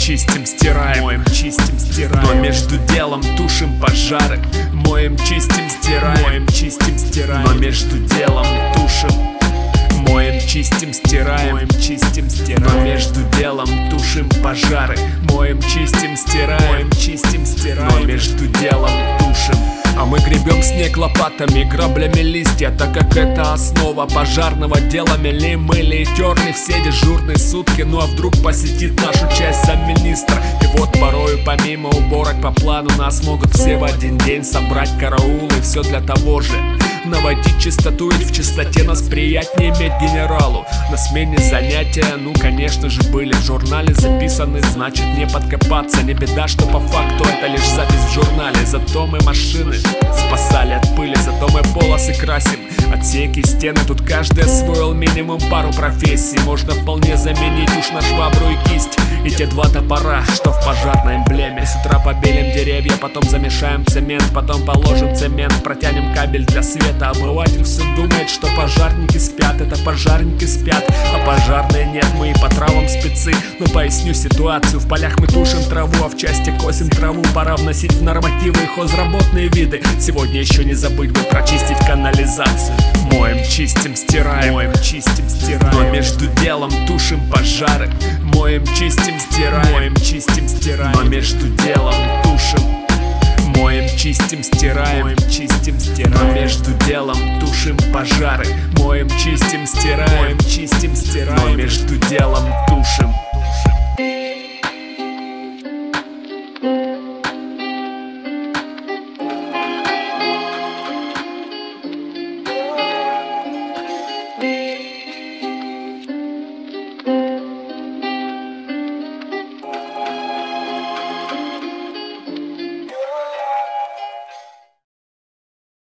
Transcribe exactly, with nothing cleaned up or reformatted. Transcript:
чистим, стираем, моем, чистим, стираем. Но между делом тушим пожары. Моем, чистим, стираем, моем, чистим, стираем. Но между делом тушим. Моем, чистим, стираем, моем, чистим, стираем. Но между делом тушим пожары. Моем, чистим, стираем, моем, чистим, стираем. Но между делом тушим. А мы гребем снег лопатами, граблями листья, так как это основа пожарного дела. Мели, мыли и терли все дежурные сутки. Ну а вдруг посетит нашу часть замминистра? И вот порою помимо уборок по плану нас могут все в один день собрать караул. И все для того же наводить чистоту, ведь в чистоте нас приятнее иметь генералу. На смене занятия, ну конечно же, были в журнале записаны, значит не подкопаться. Не беда, что по факту это лишь запись в журнале. Зато мы машины спасали от пыли, зато мы полосы красим, отсеки, стены. Тут каждый освоил минимум пару профессий. Можно вполне заменить уж на швабру и кисть и те два топора, что в пожарной эмблеме. С утра побелим деревья, потом замешаем цемент, потом положим цемент, протянем кабель для света. Обыватель все думает, что пожарники спят. Это пожарники спят, а пожарные нет. Мы и по травам спецы, но поясню ситуацию. В полях мы тушим траву, а в части косим траву. Пора вносить в нормативы и хозработные виды. Сегодня еще не забыть бы прочистить канализацию. Моем, чистим, стираем, моем, чистим, стираем. Но между делом тушим пожары. Моем, чистим, стираем, моем, чистим, стираем. Но между делом тушим. Моем, чистим, стираем, моем, чистим, стираем. Но между делом тушим пожары. Моем, чистим, стираем, моем, чистим, стираем. Но между делом тушим.